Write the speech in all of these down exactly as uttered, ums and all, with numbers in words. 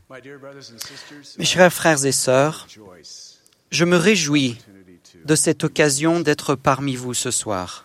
Mes chers frères et sœurs, je me réjouis de cette occasion d'être parmi vous ce soir.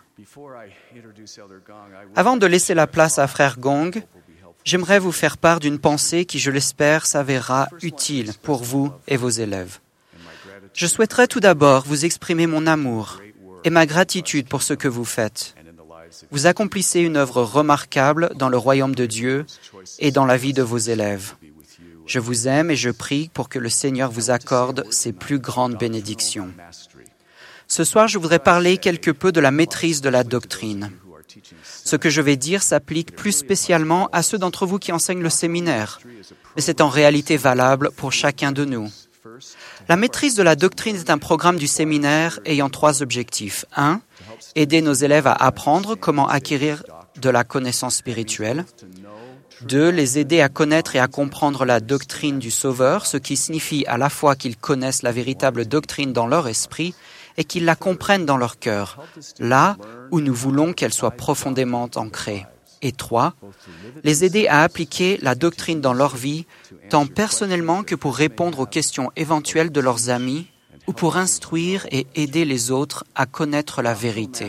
Avant de laisser la place à Frère Gong, j'aimerais vous faire part d'une pensée qui, je l'espère, s'avérera utile pour vous et vos élèves. Je souhaiterais tout d'abord vous exprimer mon amour et ma gratitude pour ce que vous faites. Vous accomplissez une œuvre remarquable dans le royaume de Dieu et dans la vie de vos élèves. Je vous aime et je prie pour que le Seigneur vous accorde ses plus grandes bénédictions. Ce soir, je voudrais parler quelque peu de la maîtrise de la doctrine. Ce que je vais dire s'applique plus spécialement à ceux d'entre vous qui enseignent le séminaire, mais c'est en réalité valable pour chacun de nous. La maîtrise de la doctrine est un programme du séminaire ayant trois objectifs. Un, aider nos élèves à apprendre comment acquérir de la connaissance spirituelle. Deux, les aider à connaître et à comprendre la doctrine du Sauveur, ce qui signifie à la fois qu'ils connaissent la véritable doctrine dans leur esprit et qu'ils la comprennent dans leur cœur, là où nous voulons qu'elle soit profondément ancrée. Et trois, les aider à appliquer la doctrine dans leur vie, tant personnellement que pour répondre aux questions éventuelles de leurs amis ou pour instruire et aider les autres à connaître la vérité.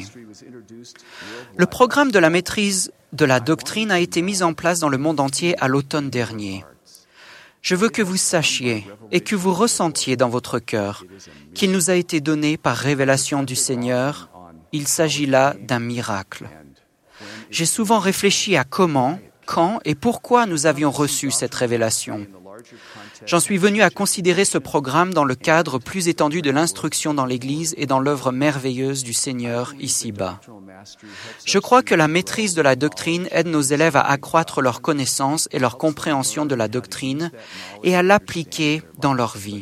Le programme de la maîtrise de la doctrine a été mis en place dans le monde entier à l'automne dernier. Je veux que vous sachiez et que vous ressentiez dans votre cœur qu'il nous a été donné par révélation du Seigneur. Il s'agit là d'un miracle. J'ai souvent réfléchi à comment, quand et pourquoi nous avions reçu cette révélation. J'en suis venu à considérer ce programme dans le cadre plus étendu de l'instruction dans l'Église et dans l'œuvre merveilleuse du Seigneur ici-bas. Je crois que la maîtrise de la doctrine aide nos élèves à accroître leur connaissance et leur compréhension de la doctrine et à l'appliquer dans leur vie.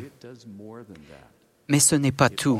Mais ce n'est pas tout.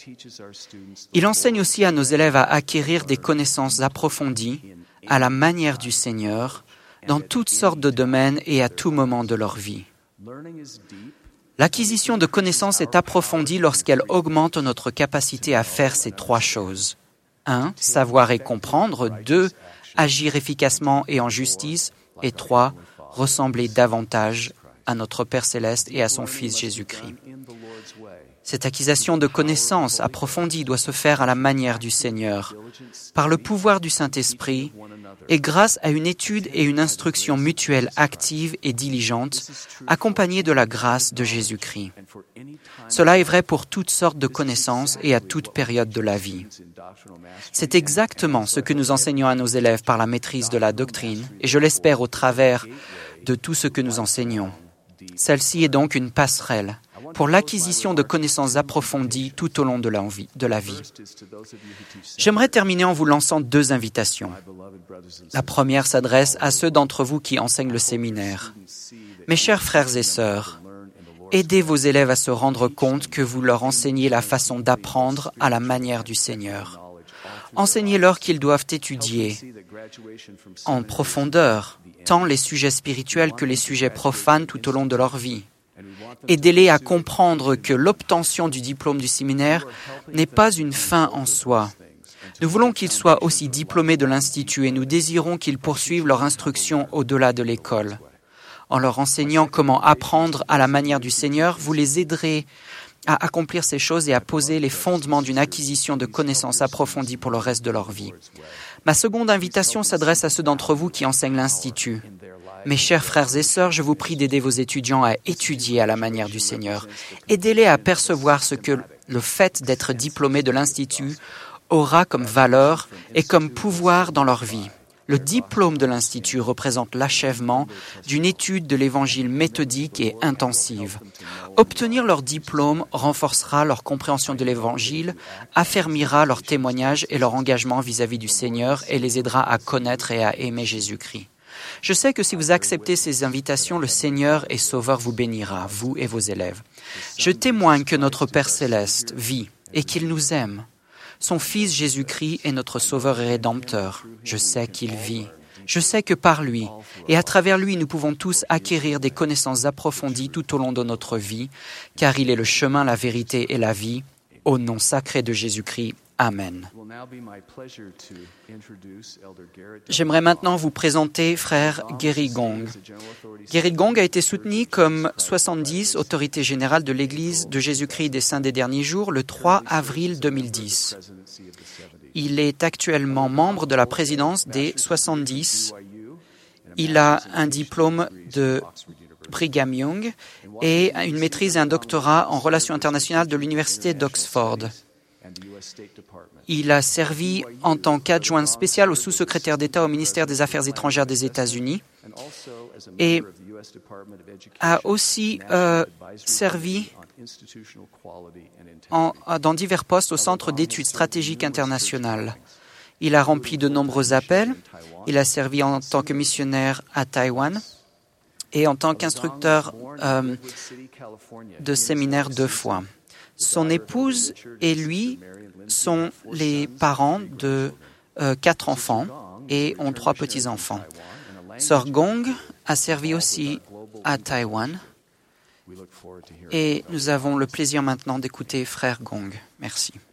Il enseigne aussi à nos élèves à acquérir des connaissances approfondies à la manière du Seigneur dans toutes sortes de domaines et à tout moment de leur vie. L'acquisition de connaissances est approfondie lorsqu'elle augmente notre capacité à faire ces trois choses. Un, savoir et comprendre. Deux, agir efficacement et en justice. Et trois, ressembler davantage à notre Père céleste et à son Fils Jésus-Christ. Cette acquisition de connaissances approfondies doit se faire à la manière du Seigneur, par le pouvoir du Saint-Esprit et grâce à une étude et une instruction mutuelle active et diligente, accompagnée de la grâce de Jésus-Christ. Cela est vrai pour toutes sortes de connaissances et à toute période de la vie. C'est exactement ce que nous enseignons à nos élèves par la maîtrise de la doctrine, et je l'espère au travers de tout ce que nous enseignons. Celle-ci est donc une passerelle pour l'acquisition de connaissances approfondies tout au long de la vie. De la vie. J'aimerais terminer en vous lançant deux invitations. La première s'adresse à ceux d'entre vous qui enseignent le séminaire. Mes chers frères et sœurs, aidez vos élèves à se rendre compte que vous leur enseignez la façon d'apprendre à la manière du Seigneur. Enseignez-leur qu'ils doivent étudier en profondeur, tant les sujets spirituels que les sujets profanes tout au long de leur vie. Aidez-les à comprendre que l'obtention du diplôme du séminaire n'est pas une fin en soi. Nous voulons qu'ils soient aussi diplômés de l'Institut et nous désirons qu'ils poursuivent leur instruction au-delà de l'école. En leur enseignant comment apprendre à la manière du Seigneur, vous les aiderez à accomplir ces choses et à poser les fondements d'une acquisition de connaissances approfondies pour le reste de leur vie. Ma seconde invitation s'adresse à ceux d'entre vous qui enseignent l'Institut. Mes chers frères et sœurs, je vous prie d'aider vos étudiants à étudier à la manière du Seigneur. Aidez-les à percevoir ce que le fait d'être diplômés de l'Institut aura comme valeur et comme pouvoir dans leur vie. Le diplôme de l'Institut représente l'achèvement d'une étude de l'Évangile méthodique et intensive. Obtenir leur diplôme renforcera leur compréhension de l'Évangile, affermira leur témoignage et leur engagement vis-à-vis du Seigneur et les aidera à connaître et à aimer Jésus-Christ. Je sais que si vous acceptez ces invitations, le Seigneur et Sauveur vous bénira, vous et vos élèves. Je témoigne que notre Père céleste vit et qu'il nous aime. Son Fils Jésus-Christ est notre Sauveur et Rédempteur. Je sais qu'il vit. Je sais que par lui et à travers lui, nous pouvons tous acquérir des connaissances approfondies tout au long de notre vie, car il est le chemin, la vérité et la vie. Au nom sacré de Jésus-Christ. Amen. J'aimerais maintenant vous présenter frère Gary Gong. Gary Gong a été soutenu comme soixante-dix autorité générale de l'Église de Jésus-Christ des Saints des Derniers Jours le trois avril deux mille dix. Il est actuellement membre de la présidence des soixante-dix. Il a un diplôme de Brigham Young et une maîtrise et un doctorat en relations internationales de l'Université d'Oxford. Il a servi en tant qu'adjoint spécial au sous-secrétaire d'État au ministère des Affaires étrangères des États-Unis et a aussi euh, servi en, dans divers postes au Centre d'études stratégiques internationales. Il a rempli de nombreux appels. Il a servi en tant que missionnaire à Taïwan et en tant qu'instructeur euh, de séminaire deux fois. Son épouse et lui sont les parents de euh, quatre enfants et ont trois petits-enfants. Sœur Gong a servi aussi à Taïwan et nous avons le plaisir maintenant d'écouter frère Gong. Merci.